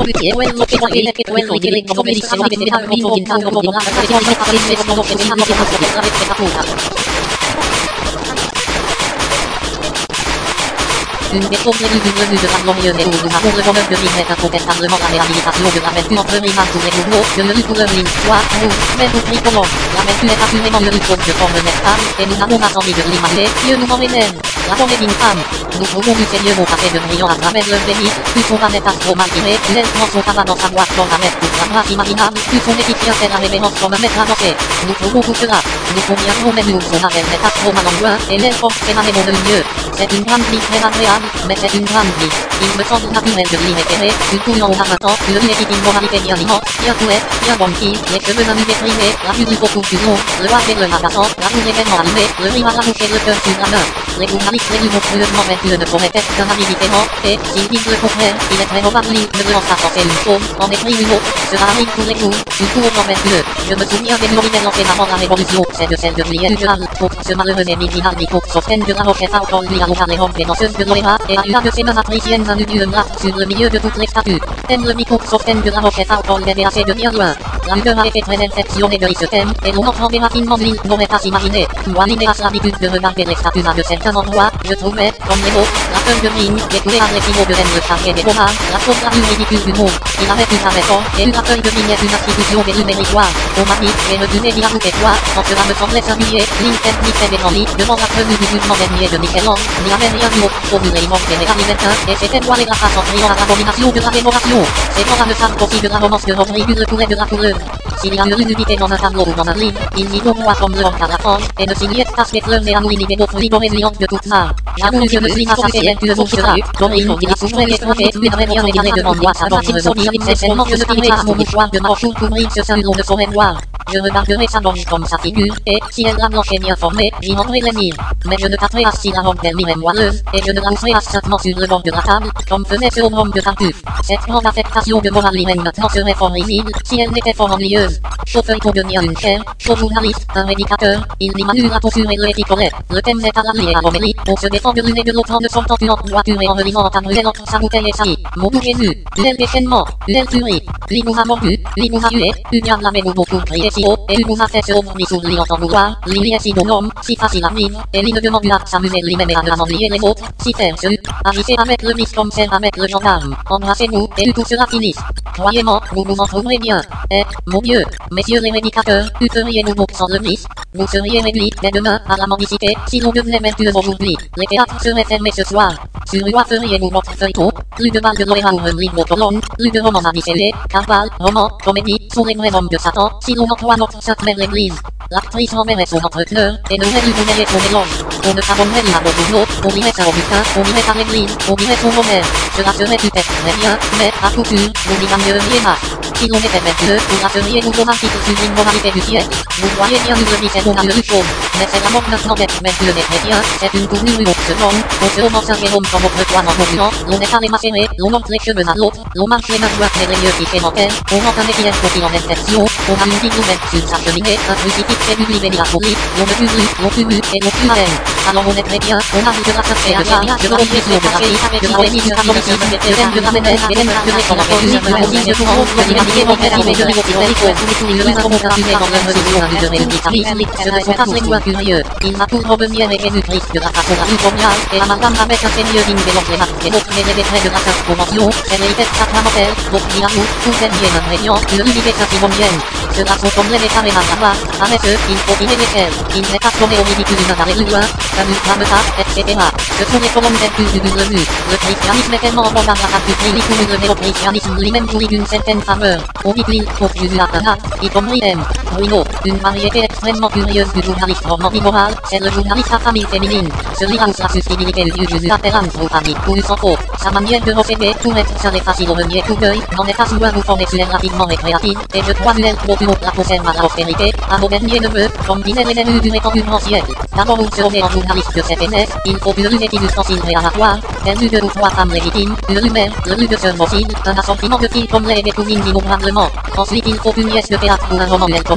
Une des problèmes d'une revue de Glorieux et où nous avons le bonheur de vivre incontestablement la réhabilitation de l'aventure entre Rima pour les journaux, de le couleur ligne, soit, nous, mais nous pris comment. L'aventure est assurément le compte de forme n'est pas, et nous avons attendu de l'imaginer, Dieu nous en révèle. La journée d'une femme. Nous trouvons du Seigneur au café de brillant à travers le béni, plus son âme est astro mal tiré, l'aile prend son tabac dans sa boîte dans la mer pour la grâce imaginable, plus son équipier fait la révérence comme un maître avancé. Nous trouvons tout cela. Nous conviendrons même nous son arrêt est astro mal en loin, et l'aile force ses mains mon mieux. C'est une grande vie très agréable, mais c'est une grande vie. Il me semble naturel de l'y référer, surtout en amateur, une légitime moralité bien vivante, bien couette, bien bonne fille, les cheveux amis déprimés, la vue du beau couillon, le hasard et le magasin, la joue également allumée, le rire à la bouche et le cœur sur la main. Les journalistes réduits monstrueusement vaincus ne pourraient être qu'un avis différent, et, s'ils disent le contraire, il est très probable ne veut en s'avancer une chose, en écrit une autre, cela arrive tous les jours, surtout aux gens vaincus. Je me souviens des nouvelles lancées avant la révolution, c'est de celle de Juliette Dural, pour ce malheureux Émile Hardy, pour Sophène de la Roquette, encore lui à l'oral et homme des danseuses de l'Oléra, et à une de ses mains patriciennes un du sur le milieu de toutes les statues. Thème le micro Sophène de la Roquette, encore des assez de bien loin. La lueur a été très infectionnée de ce thème, et l'on entendait rapidement l'île n'aurait pas imaginé. Moi l'inérace l'habitude de regarder les statues à de certains endroits, je trouvais, comme les mots, la feuille de rime, les couleurs agressives de haine le chargé des bomards, la chose la plus ridicule du monde. Il avait une arrêtant, et une feuille de vignette une attribution des rues méritoire. On m'a dit, et retourné via vous et toi, quand cela me semblait singulier, l'Intel ni fait des grands lits, devant la preuve du jugement dernier de Michel-Ange, n'y avait rien du autre, formulé immense des réalisateur, et c'était moi les grâces en criant à l'abomination de la démoration. C'est quand ne savent aussi de la romance de Rodrigue le coulet de la couleuvre. S'il y a une nudité dans un tableau ou dans un livre, il n'y voit comme le à la France, et ne s'il y est pas des fleurs et amours et d'autres libres résilientes de toute ça. J'avoue que je me suis assassiné, tu le montreras, comme il dit, souffrait les trophées, mais n'avait rien regardé devant moi, ça va sortir, c'est seulement que je tirerai à mon mouchoir de manche pour couvrir ce sein l'on ne saurait voir. Je regarderai sa manche comme sa figure, et, si elle la blanche et bien formée, j'y rendrai les mille. Mais je ne tâterai assis la robe d'elle est moelleuse, et je ne la ouvrirai simplement sur le bord de la table, comme faisait ce homme de Tartuffe. Cette grande affectation de morale humaine maintenant serait fort risible, si elle n'était fort ennuyeuse. Chauffeur pour devenir une chair, chaud journaliste, un rédicateur, il n'y manure la posture et le étiquelet. Le thème est à la et à l'homélie, on se défend de l'une et de l'autre en ne s'entend en voiture et en relisant en brûlée entre sa bouteille et sa vie. Mon goût Jésus, l'elle déchaînement, l'elle tuerie, lui nous a mordu, lui nous a hué, une a blâmé nous beaucoup crié si haut, et lui nous a fait se ouvrir sous lui en tant vouloir, lui est si bon homme, si facile à vivre, et lui ne demande à s'amuser lui-même et à ne ennuyer les autres, si faire ce, agissez avec le vice comme faire avec le gendarme, embrassez-nous, et tout cela finisse. Croyez-moi, vous vous en trouverez bien, et, mon Dieu, messieurs les rédicateurs, tu feriez-nous donc sans le vice, vous seriez réduits, dès demain, à la mendicité, si l'on devenait vertueux aujourd'hui, les théâtres seraient fermés ce soir, sur quoi feriez-vous votre feuilleton, plus de balles de l'Oléra ou un livre aux colonnes, plus de romans à biceller, carbal, romans, comédie, sont les vrais hommes de Satan, si l'on emploie notre sainte mère l'église. L'actrice enverrait son entreteneur, et ne du bonnet et son mélange. On ne s'abonnerait ni à Bourgeois, on irait à Augustin, on irait à l'église, on irait son Romère. Cela serait peut-être très bien, mais, à coup sûr, vous n'y gagneriez pas. Si l'on était vertueux, vous rasseriez nous vos articles sur l'immoralité du siècle. Vous voyez bien nous le vice et on a le chose. Mais c'est la mort maintenant d'être vertueux des chrétiens, c'est une tournure où on se vend, on se romance un Jérôme comme votre toit en mourant, l'on est allé macérer, l'on monte les cheveux à l'autre, l'on marche les mains droites les lieux qui sémentaires, on rentre un équilibre qui en infection, on a une vie nouvelle sur sa cheminée, un crucifix fait du et miraculé, l'on me tue, l'on tue, et l'on tue à elle. Alors on est chrétien, on a vu de la sacrée à la de l'homme Jésus de la vie, de la bénie, de la bénédiction, de la ménesse, et même de l'écran en produit, de la vie, de courant, de l'imaginer, mon père, et de l'immobilité, nous avons continué dans leur religion à de l'héritage, ce ne sont pas les lois curieux. Il m'a pour Robenière et Jésus-Christ de la façon la plus formidable, et la madame avec un seigneur digne des les marques et l'autre les décrets de la sainte convention, c'est l'héritage sacramentel, votre vie à nous, tout est bien un réunion, une unité saint-simonienne. Cela sont comme les déclarés à savoir, avec eux, il faut y lesquels, il n'est pas tombé au ridicule d'un arrêt plus loin, ça ne clame pas, etc. Ce sont les colonnes vertus du but revue. Le christianisme est tellement en bord à la du prix pour une au christianisme lui-même jouit d'une certaine faveur. On dit qu'il faut Jésus à un acte, y compris M. Bruno, une variété extrêmement curieuse du journaliste roman immoral, c'est le journaliste à famille féminine. Celui-là où sa susceptibilité du Jésus apparente aux familles, ou sans faux. Sa manière de recéder pour être ça est facile au renier tout deuil, n'en est pas souvent vous formez rapidement et créative, et je crois elle trop plus haut la conserve à la austérité, à vos derniers neveux, comme disait les élus du rétendue siècle. D'abord vous serez en journaliste de cette aînesse, il faut une unité d'ustensile réanatoire, perdu de ou trois femmes légitimes, une rumeur, le lieu de ce mobile, un assortiment de filles comme les et des cousines innombrablement. Ensuite il faut une pièce de théâtre ou un roman bien connu,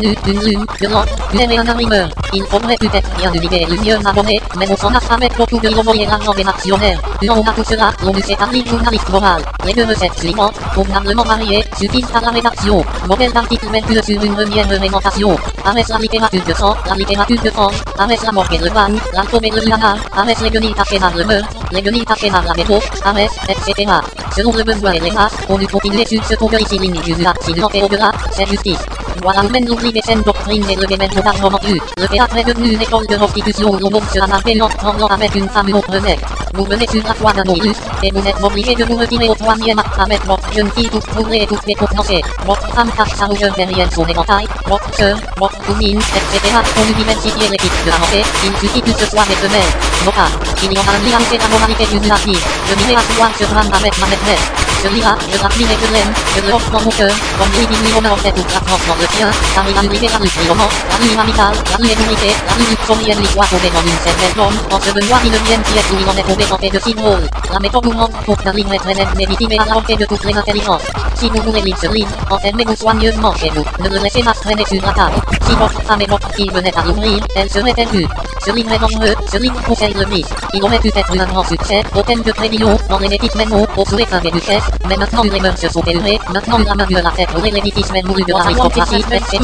une lune, violent, l'air et un arrimeur. Il faudrait peut-être bien de libérer plusieurs abonnés, mais on s'en a pas mettre beaucoup de envoyer l'argent des actionnaires. On a tout cela, l'on nous établit journaliste moral. Les deux recettes suivantes, convenablement variées, suffisent à la rédaction. Modèle d'article vertueux sur une première réglementation. Arrête la littérature de sang, la littérature de France. Arrête la morgue et le bagne, l'alcool et le liana. Arrête les guenilles tachées par le meurtre, les guenilles tachées par la métro. Arrête, etc. Selon le besoin et les races, on eût continué sur ce qu'on veut ici ligne du accident et au-delà, c'est justice. Voilà où mène l'obligation doctrine et le démène d'argent eu. Le théâtre est devenu une école de prostitution où l'on se la payant tremblant avec une femme ou autre mec. Vous venez sur la foi d'un illustre, et vous êtes obligé de vous retirer au troisième acte avec votre jeune fille toute troublée et toute décontenancée. Votre femme cache sa rougeur derrière son éventail, votre sœur, votre cousine, etc. Pour lui diversifier l'équipe de la montée, il suffit que ce soit des femelles. Nota, il y en a un lien avec la moralité d'une narrative. Je dirais à soir ce drame avec ma maîtresse. Celui-là, je l'admire et je l'aime, je le offre dans mon cœur, comme lui dit Romain en fait toute la France dans le sien, car il a libéré la rue roman, la rue amicale, la rue égalité, la rue luxembourgienne, l'histoire tombée dans une certaine forme, en ce Benoît XIXe siècle où il en est tombé tenté de si drôle. La méthode mourante pour qu'un livre est très net légitime et à la portée de toutes les intelligences. Si vous voulez lire ce livre, enfermez-vous soigneusement chez vous, ne le laissez pas traîner sur la table. Si votre femme et votre fille venaient à l'ouvrir, elle serait perdue. Ce livre est dangereux, ce livre conseille le vice. Il aurait pu être un grand succès, au thème de prévision, dans les équipes même au souhait fin des duchesses, mais maintenant les mœurs se sont élevées, maintenant la main de la tête aurait l'édifice même voulu de l'aristocratie, etc.,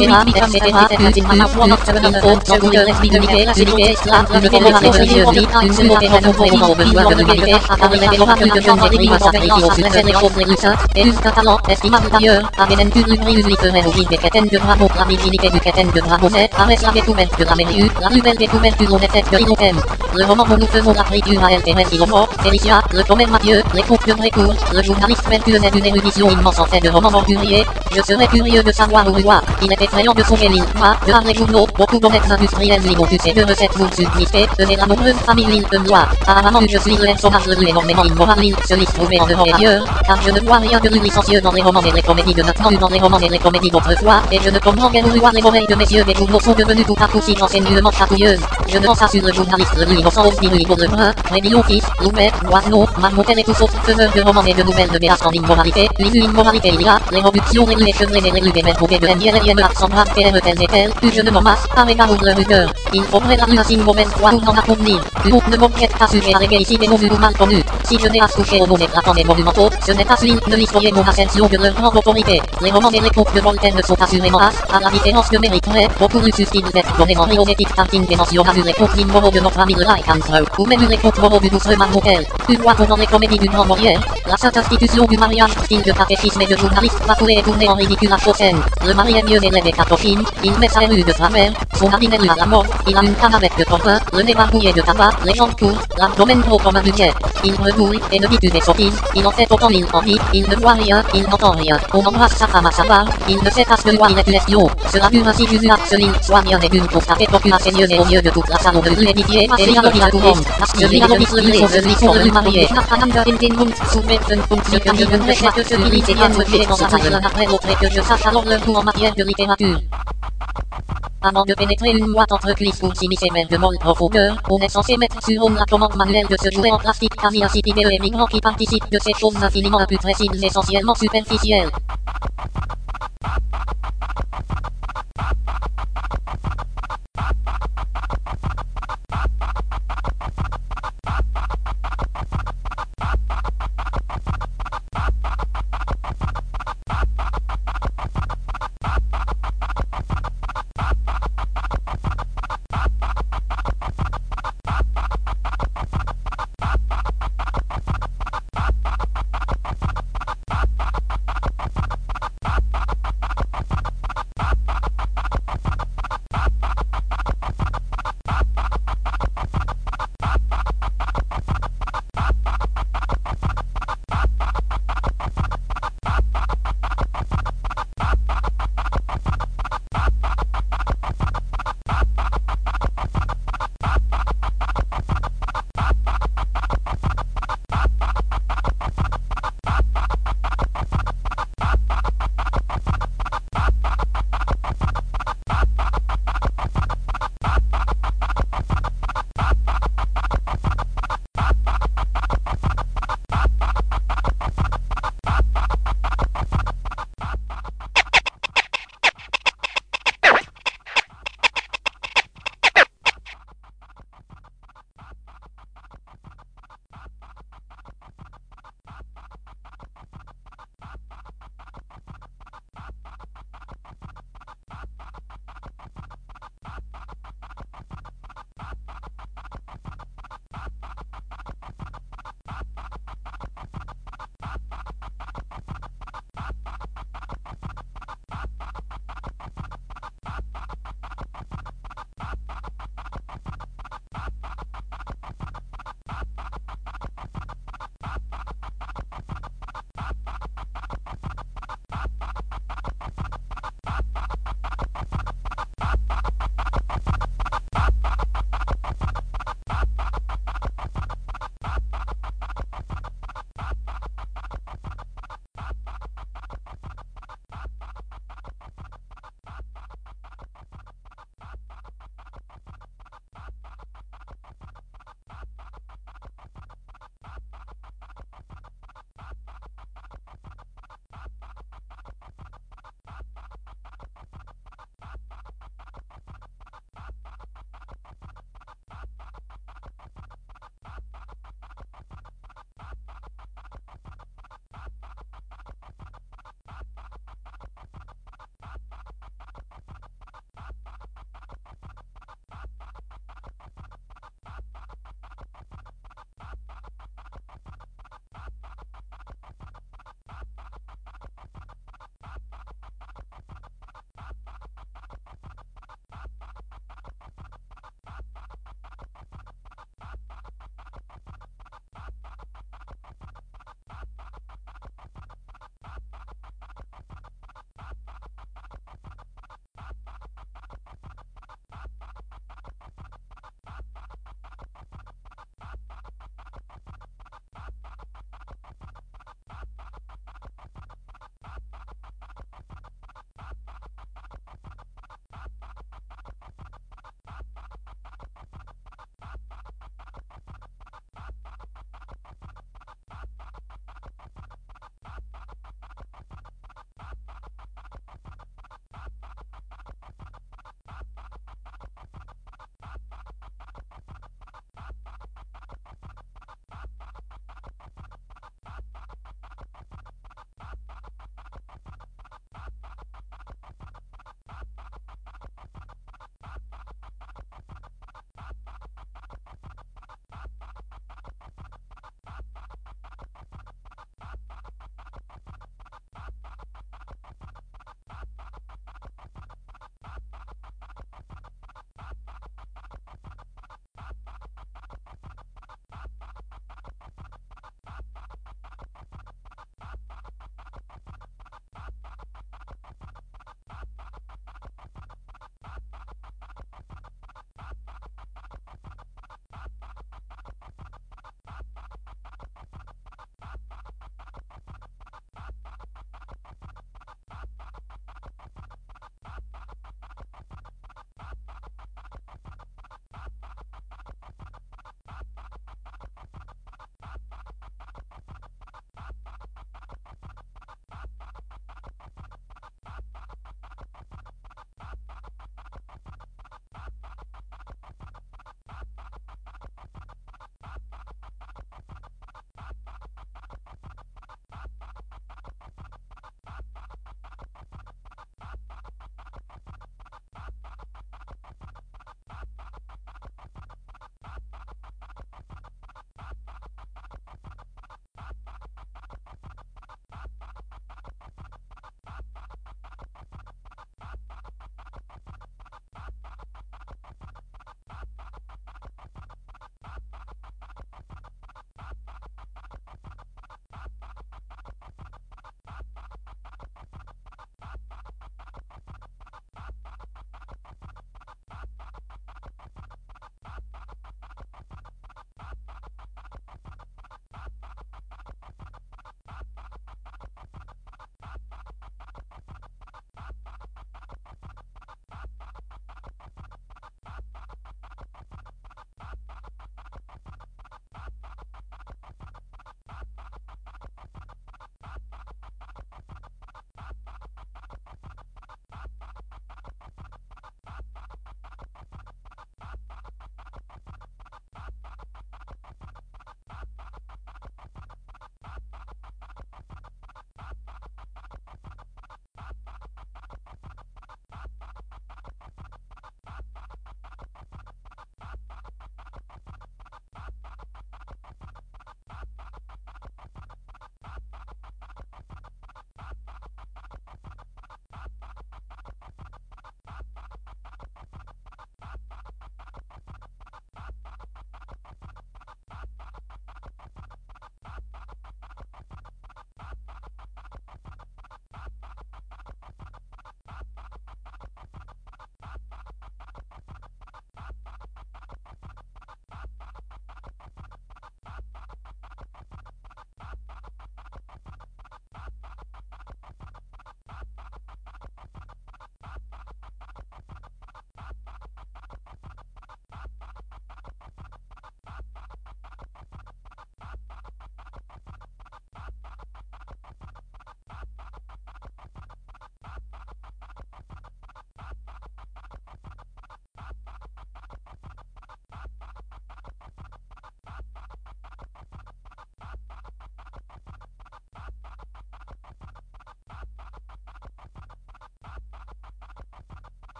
le roman où nous faisons l'écriture à elle Thérèse Ilomor, Félicia, le commère Mathieu, les contes de Brécourt, le journaliste vertueux est d'une érudition immense en fait de romans borduriers. Je serais curieux de savoir où il voit. Il est effrayant de sauver l'île. Moi, de Harley Gournaud, beaucoup d'honnêtes industriels libres tous ces deux recettes vous subsistez, tenez la nombreuse famille l'île de moi. Apparemment je suis le sauvage le énormément immoral l'île se liste trouvé en dehors et ailleurs, car je ne vois rien de licencieux dans les romans et les comédies de maintenant ou dans les romans et les comédies d'autrefois, et je ne comprends guère où voir les oreilles de messieurs des Gournaud sont devenus tout à coup si enseignement chatouilleuses. Je ne pense pas sur le journaliste le innocent aussi le Igor Lebrun, Rémillon fils, Loumet, Loiseau, Marmotel et tous autres faiseurs de romans et de nouvelles de méas en immoralité, l'immoralité il y a, les réductions réglues et chevrées les réglues des mêmes bouquets de NDLM accent grave TM telles et telles, que je ne m'en masse, à mes barreaux de leur rigueur. Il faudrait la rue à signe mauvaise foi ou n'en a convenir. L'autre ne m'objecte pas sur et arrêter ici des mots ou mal connus. Si je n'ai à se coucher au bon éclatant des monumentaux, ce n'est pas celui de l'histoire mon ascension de leur grande autorité. Les romans et les contes de Voltaire ne sont assurément à la différence que mériteraient, beaucoup plus susceptibles d'être donnés en rionétique tartine des mentions à les contes immoraux de notre ami le Reichansreux, ou même les contes moraux du doucereux Marmotel. Tu vois dans les comédies d'une grande morière, la sainte institution du mariage, style de catéchisme et de journaliste bafoué et tourné en ridicule à faux scène. Le mari est mieux élève et catophine, il met sa rue de travers, son habit est à la mort, il a une canne avec de torpin, le nez barbouillé de tabac, les jambes courtes, l'abdomen gros comme un budget. Il rebouille, et ne dit que des sottises, il en fait autant il en dit, il ne voit rien, il n'entend rien. On embrasse sa femme à sa barre, il ne sait pas ce que voir il est espion. Cela dure ainsi d'usure ce ligne, soit bien et d'une constatée procure assez mieux et au mieux de toute la salle de rue édifiée, et les alors il a tout homme. Je lis alors le lit, je lis son rue marié. Après l'autre et que je sache alors leur goût en matière de littérature. Avant de pénétrer une boîte entre cuisses pour s'immiscer même de molle profondeur, on est censé mettre sur homme la commande manuelle de ce jouet en plastique quasi insipide et migrant qui participe de ces choses infiniment imputrescibles essentiellement superficielles.